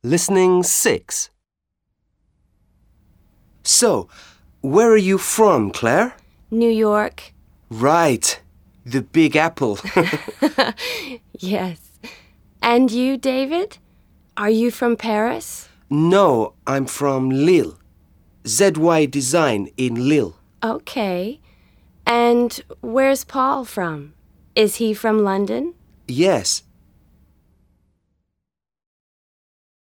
Listening 6. So, where are you from, Claire? New York. Right. The Big Apple. Yes. And you, David? Are you from Paris? No, I'm from Lille. ZY Design in Lille. Okay. And where's Paul from? Is he from London? Yes,